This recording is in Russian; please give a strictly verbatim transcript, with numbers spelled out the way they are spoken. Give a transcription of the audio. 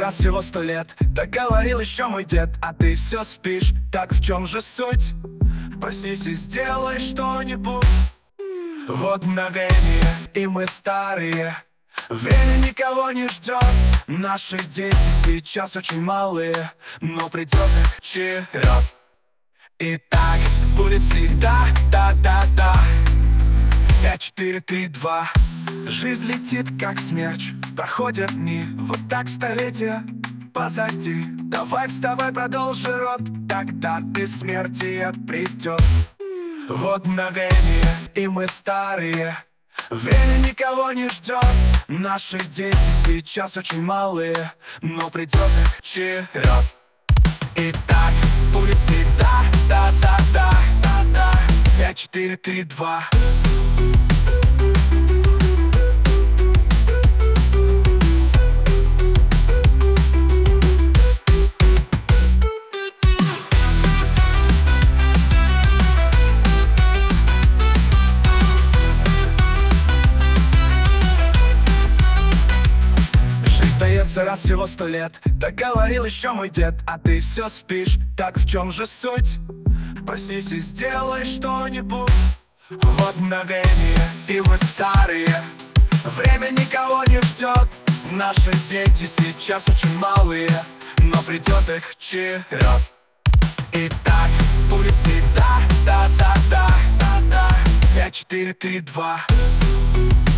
раз всего сто лет. Так говорил еще мой дед, а ты все спишь. Так в чем же суть? Проснись и сделай что-нибудь. Вот мгновение, и мы старые. Время никого не ждет. Наши дети сейчас очень малые, но придет их черед. И так будет всегда, да-да-да. Пять, четыре, три, два. Жизнь летит как смерч, проходят дни, вот так столетия позади. Давай вставай, продолжи род, тогда бессмертие придет. Вот мгновение, и мы старые. Время никого не ждет. Наши дети сейчас очень малые, но придет их черед. И так будет всегда, да-да-да, да-да. Пять, четыре, три, два. Дается раз всего сто лет. Так говорил еще мой дед, а ты все спишь. Так в чем же суть? Проснись и сделай что-нибудь. Вот мгновение, и мы старые. Время никого не ждет. Наши дети сейчас очень малые, но придет их черед. И так будет всегда, да-да-да, да-да. Пять, четыре, три, два.